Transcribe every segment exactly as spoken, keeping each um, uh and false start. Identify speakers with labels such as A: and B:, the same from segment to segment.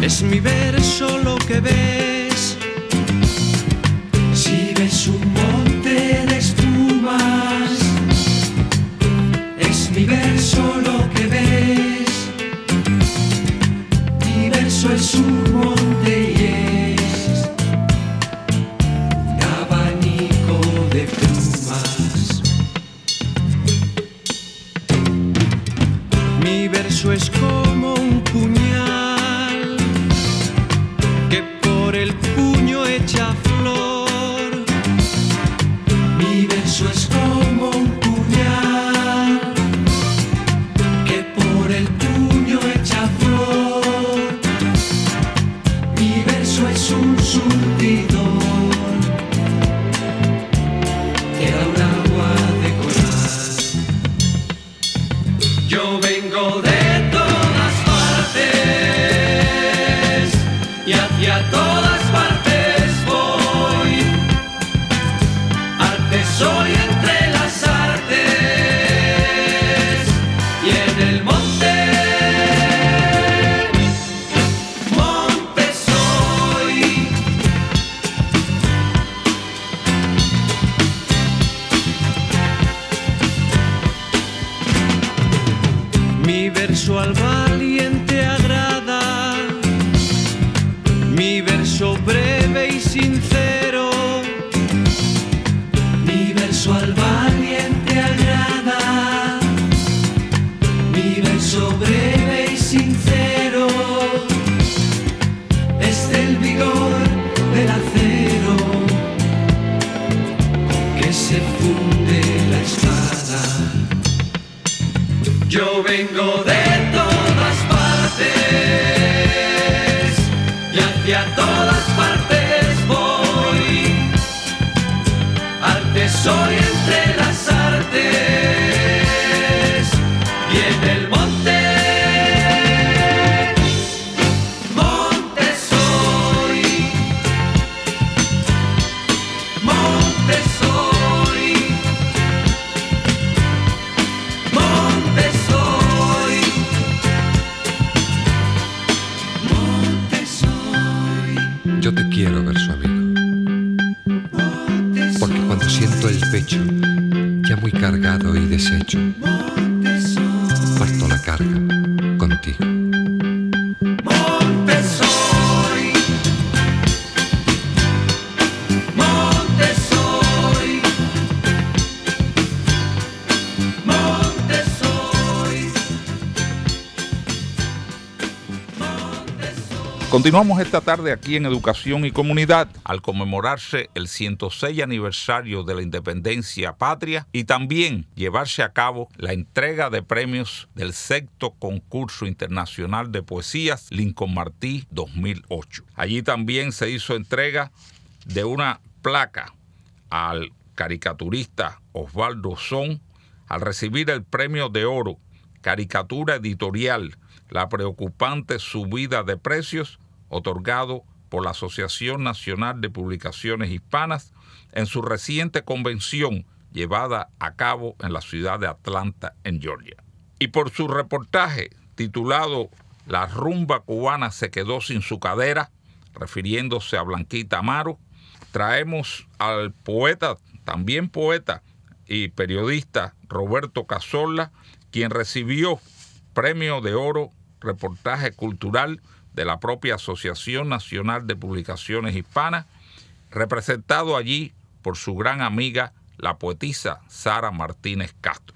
A: Es mi verso lo que ves. Si ves un monte de espumas, es mi verso lo que ves. Mi verso es un monte y es un abanico de plumas. Mi verso es como un puñal que por el puño echa flor. Mi verso es como un puñal que por el puño echa flor. Mi verso es un surtidor que da un agua de coral. Yo vengo de todas partes y hacia todas partes voy. Arte soy entre las artes y en el monte, monte soy. Mi verso al valiente agrada, mi verso breve y sincero. Mi verso al valiente agrada, mi verso breve y sincero. Es del vigor del acero que se funde la espada. Yo vengo de todas partes y hacia todas partes voy. Arte soy entre las artes y en el monte, monte soy. Monte soy. Monte soy. Monte soy.
B: Yo te quiero, verso amigo,
A: Monte soy.
B: porque cuando siento el pecho ya muy cargado y deshecho,
A: Monte soy.
B: parto la carga contigo.
A: Monte soy. Monte soy. Monte soy. Monte soy.
C: Continuamos esta tarde aquí en Educación y Comunidad al conmemorarse el ciento seis aniversario de la independencia patria y también llevarse a cabo la entrega de premios del sexto concurso internacional de poesías Lincoln Martí dos mil ocho. Allí también se hizo entrega de una placa al caricaturista Osvaldo Son al recibir el premio de oro Caricatura Editorial, la preocupante subida de precios, otorgado por la Asociación Nacional de Publicaciones Hispanas en su reciente convención llevada a cabo en la ciudad de Atlanta, en Georgia. Y por su reportaje titulado La rumba cubana se quedó sin su cadera, refiriéndose a Blanquita Amaro, traemos al poeta, también poeta y periodista Roberto Cazorla, quien recibió Premio de Oro Reportaje Cultural de la propia Asociación Nacional de Publicaciones Hispanas, representado allí por su gran amiga, la poetisa Sara Martínez Castro.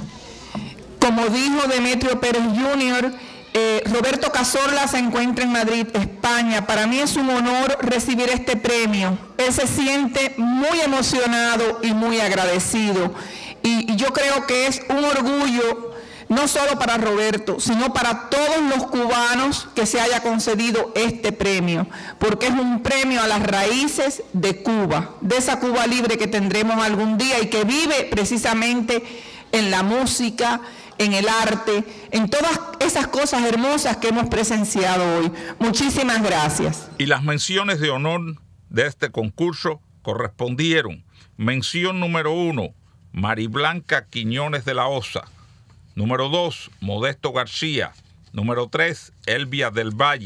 D: Como dijo Demetrio Pérez junior, eh, Roberto Cazorla se encuentra en Madrid, España. Para mí es un honor recibir este premio. Él se siente muy emocionado y muy agradecido. Y, y yo creo que es un orgullo, no solo para Roberto, sino para todos los cubanos que se haya concedido este premio, porque es un premio a las raíces de Cuba, de esa Cuba libre que tendremos algún día y que vive precisamente en la música, en el arte, en todas esas cosas hermosas que hemos presenciado hoy. Muchísimas gracias.
C: Y las menciones de honor de este concurso correspondieron: mención número uno, Mariblanca Quiñones de la Osa; número dos, Modesto García; número tres, Elvia del Valle;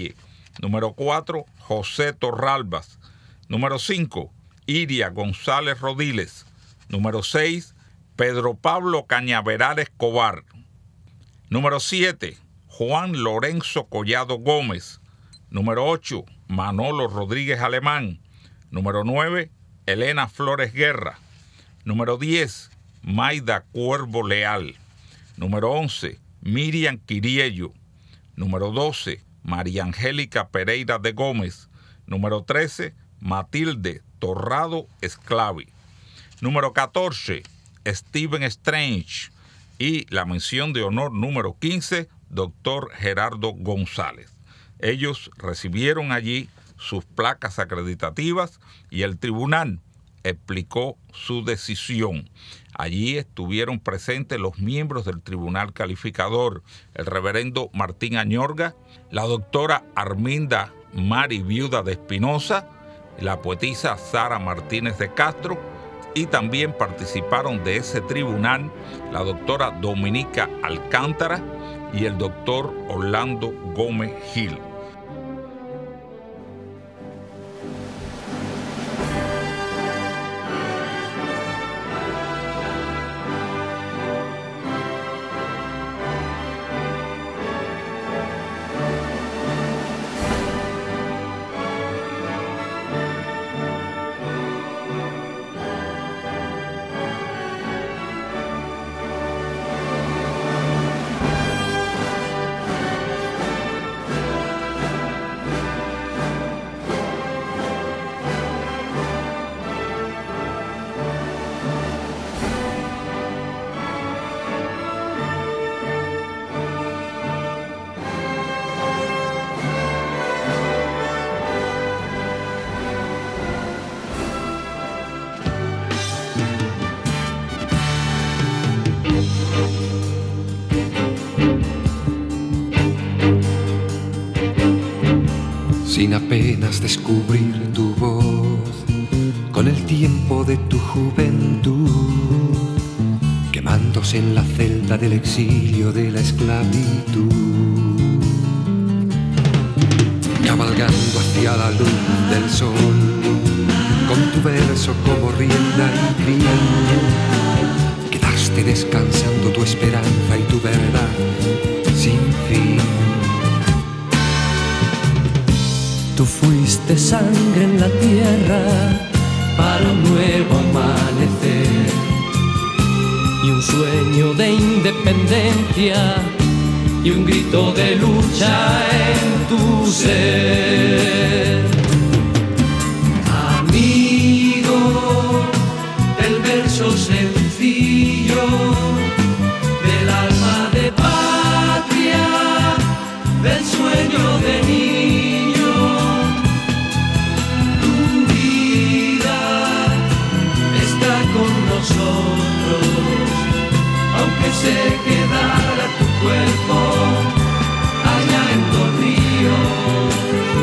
C: Número cuatro, José Torralbas. Número cinco, Iria González Rodiles. Número seis, Pedro Pablo Cañaveral Escobar. Número siete, Juan Lorenzo Collado Gómez. Número ocho, Manolo Rodríguez Alemán. Número nueve, Elena Flores Guerra. Número diez, Maida Cuervo Leal. Número once, Miriam Quiriello. Número doce, María Angélica Pereira de Gómez. Número trece, Matilde Torrado Esclavi. Número catorce, Stephen Strange. Y la mención de honor número quince, doctor Gerardo González. Ellos recibieron allí sus placas acreditativas y el tribunal explicó su decisión. Allí estuvieron presentes los miembros del tribunal calificador, el reverendo Martín Añorga, la doctora Arminda Mari Viuda de Espinosa, la poetisa Sara Martínez de Castro, y también participaron de ese tribunal la doctora Dominica Alcántara y el doctor Orlando Gómez Gil.
B: Sin apenas descubrir tu voz, con el tiempo de tu juventud, quemándose en la celda del exilio de la esclavitud, cabalgando hacia la luz del sol, con tu verso como rienda y crin, quedaste descansando tu esperanza y tu verdad sin fin.
E: Tú fuiste sangre en la tierra para un nuevo amanecer y un sueño de independencia y un grito de lucha en tu ser. Amigo del verso sencillo, del alma de patria, del sueño de niño. Aunque se quedara tu cuerpo allá en los ríos.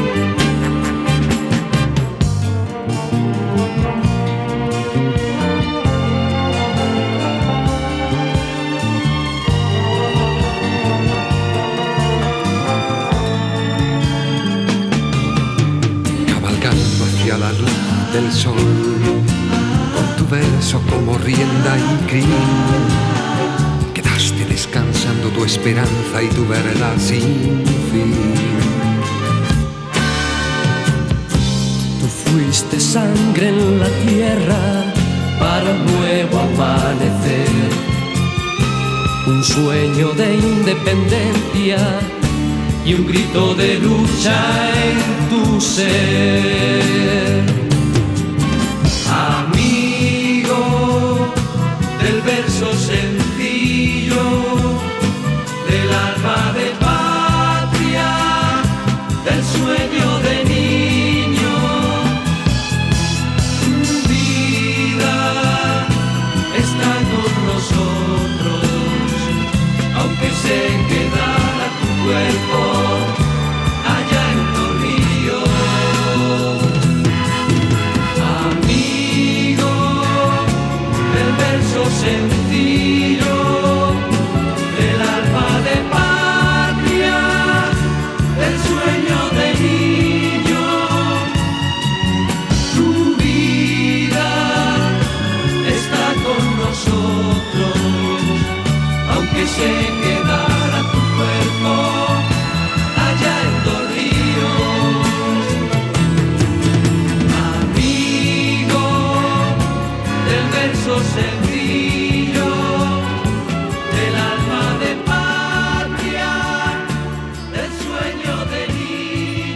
B: Cabalgando hacia la luz del sol, tu verso como rienda y crin, quedaste descansando tu esperanza y tu verdad sin fin.
E: Tú fuiste sangre en la tierra para un nuevo amanecer, un sueño de independencia y un grito de lucha en tu ser. Del verso sencillo, del alma de patria, del sueño de niño. Tu vida está con nosotros, aunque se quedara tu cuerpo allá en los ríos.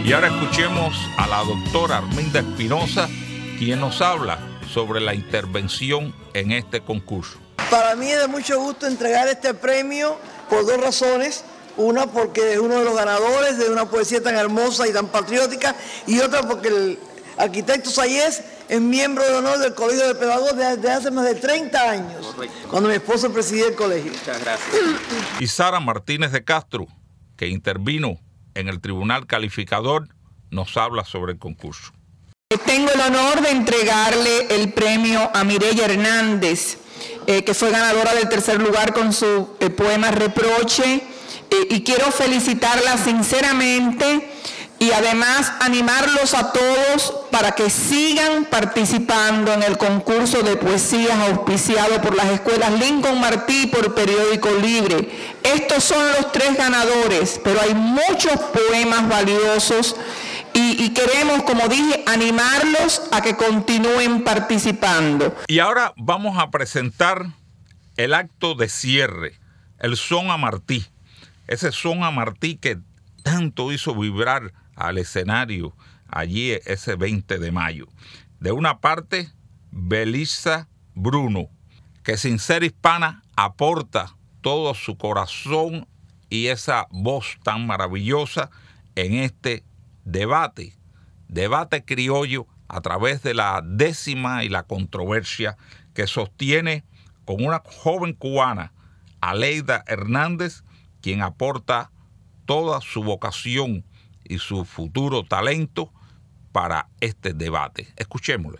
C: Y ahora escuchemos a la doctora Arminda Espinosa, quien nos habla sobre la intervención en este concurso.
F: Para mí es de mucho gusto entregar este premio por dos razones. Una porque es uno de los ganadores de una poesía tan hermosa y tan patriótica, y otra porque el arquitecto Sayés es miembro de honor del Colegio de Pedagogos desde hace más de treinta años, correcto, cuando mi esposo presidía el colegio.
G: Muchas gracias.
C: Y Sara Martínez de Castro, que intervino en el Tribunal Calificador, nos habla sobre el concurso.
D: Tengo el honor de entregarle el premio a Mireya Hernández, eh, que fue ganadora del tercer lugar con su eh, poema Reproche, eh, y quiero felicitarla sinceramente y además animarlos a todos para que sigan participando en el concurso de poesías auspiciado por las escuelas Lincoln Martí y por Periódico Libre. Estos son los tres ganadores, pero hay muchos poemas valiosos y, y queremos, como dije, animarlos a que continúen participando.
C: Y ahora vamos a presentar el acto de cierre, el Son a Martí. Ese Son a Martí que tanto hizo vibrar al escenario allí ese veinte de mayo. De una parte, Belisa Bruno, que sin ser hispana aporta todo su corazón y esa voz tan maravillosa en este debate, debate criollo a través de la décima y la controversia que sostiene con una joven cubana, Aleida Hernández, quien aporta toda su vocación y su futuro talento para este debate. Escuchémosle.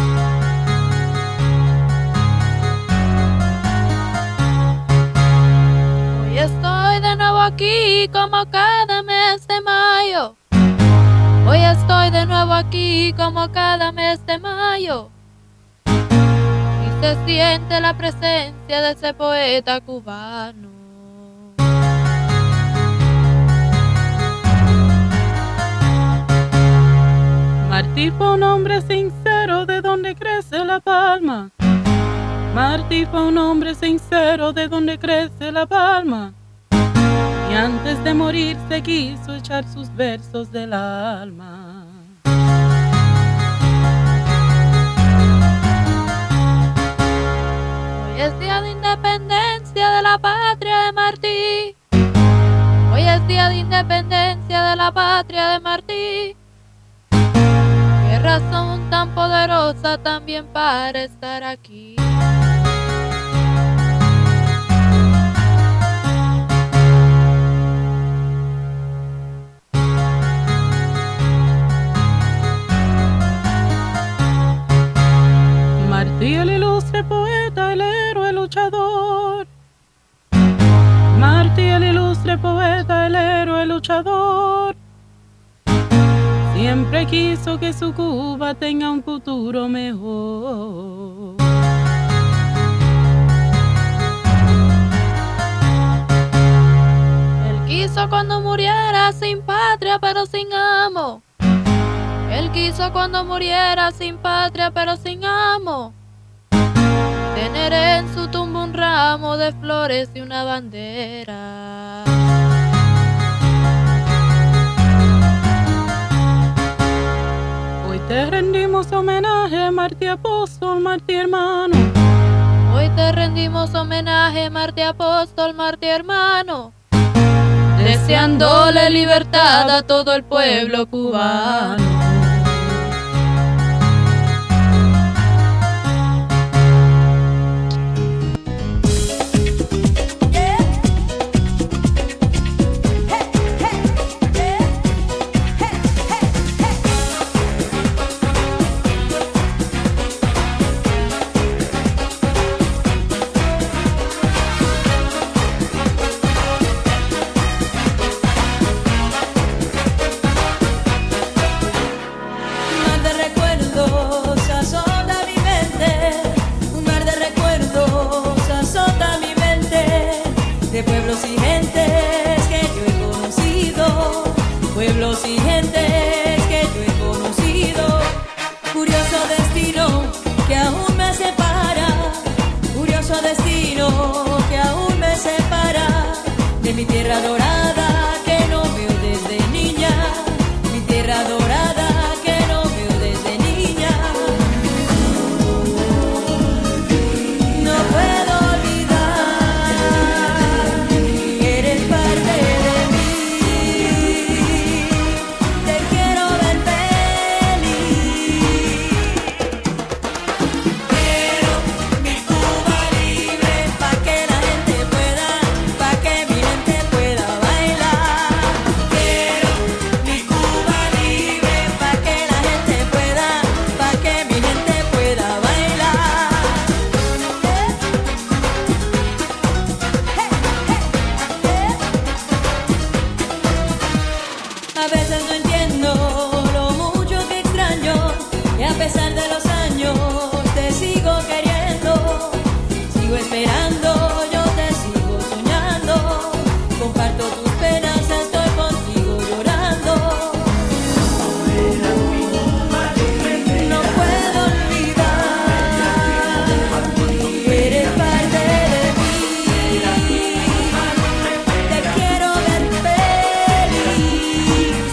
H: Hoy estoy de nuevo aquí como cada mes de mayo. Hoy estoy de nuevo aquí como cada mes de mayo. Y se siente la presencia de ese poeta cubano.
I: Martí fue un hombre sincero de donde crece la palma. Martí fue un hombre sincero de donde crece la palma. Y antes de morir se quiso echar sus versos del alma.
H: Hoy es día de independencia de la patria de Martí. Hoy es día de independencia de la patria de Martí. Qué razón tan poderosa también para estar aquí.
I: Martí, el ilustre poeta, el héroe luchador. Martí, el ilustre poeta, el héroe luchador. Siempre quiso que su Cuba tenga un futuro mejor.
H: Él quiso cuando muriera sin patria pero sin amo. Él quiso cuando muriera sin patria pero sin amo. Tener en su tumba un ramo de flores y una bandera.
I: Hoy te rendimos homenaje, Martí apóstol, Martí hermano.
H: Hoy te rendimos homenaje, Martí apóstol, Martí hermano. Deseándole libertad a todo el pueblo cubano.
J: Pueblos y gentes que yo he conocido, pueblos y gentes que yo he conocido. Curioso destino que aún me separa, curioso destino que aún me separa de mi tierra dorada que no veo desde niña, mi tierra A veces no entiendo lo mucho que extraño, y a pesar de los años te sigo queriendo, sigo esperando, yo te sigo soñando, comparto tus penas, estoy contigo llorando. No puedo olvidar, eres parte de mí, te quiero ver feliz.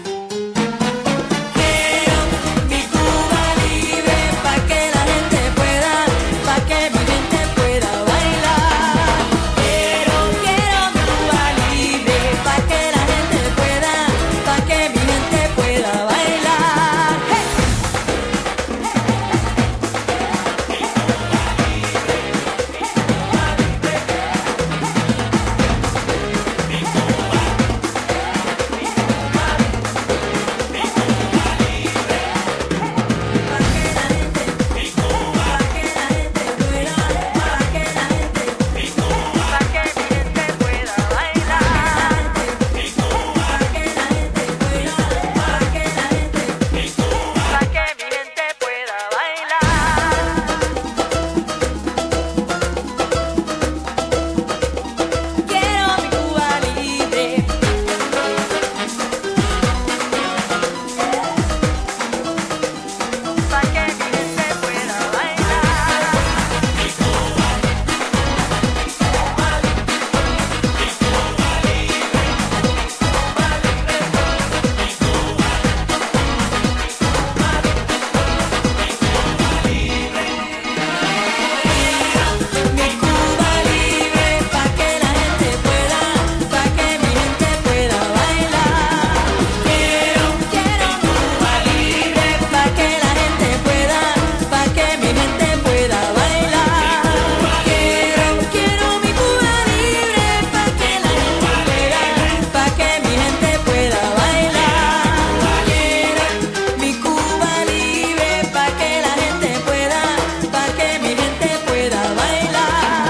J: Quiero mi Cuba libre pa' que la gente pueda, pa' que mi gente pueda bailar. Quiero, quiero mi Cuba libre pa' que la gente pueda, pa' que mi gente pueda bailar. ¡Hey! Quiero mi Cuba libre. Pa' que mi gente pueda bailar. Mi Cuba libre pa' que la gente pueda, pa' que mi gente pueda bailar. Quiero, quiero mi Cuba libre pa' que la gente pueda, pa' que mi gente pueda bailar. Quiero, quiero mi Cuba libre pa' que la gente pueda, pa' que mi gente pueda bailar. Quiero mi Cuba libre pa' que la gente pueda, pa' que mi gente pueda bailar.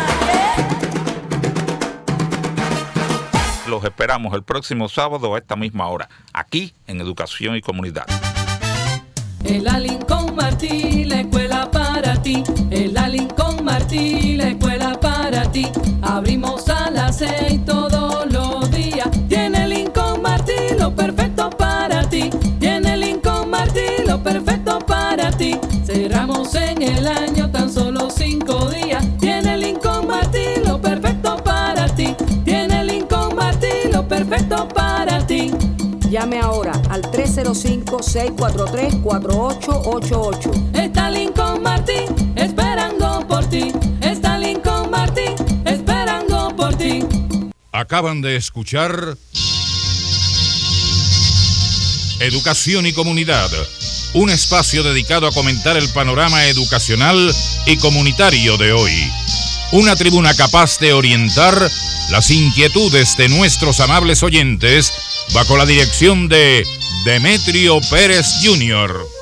C: Los esperamos el próximo sábado a esta misma hora, aquí en Educación y Comunidad.
I: El Lincoln Martí, la escuela para ti. El Lincoln Martí, la escuela para ti. Abrimos a las seis todos los días. Tiene Lincoln Martí lo perfecto para ti. Tiene Lincoln Martí lo perfecto para ti. Cerramos en el año tan solo cinco días. Tiene Lincoln Martí lo perfecto para ti. Tiene Lincoln Martí lo perfecto para ti.
G: Llame ahora al tres cero cinco, seis cuatro tres, cuatro ocho ocho ocho.
I: Está Lincoln Martí esperando por ti. Está Lincoln Martí esperando por ti.
K: Acaban de escuchar Educación y Comunidad, un espacio dedicado a comentar el panorama educacional y comunitario de hoy. Una tribuna capaz de orientar las inquietudes de nuestros amables oyentes bajo la dirección de Demetrio Pérez junior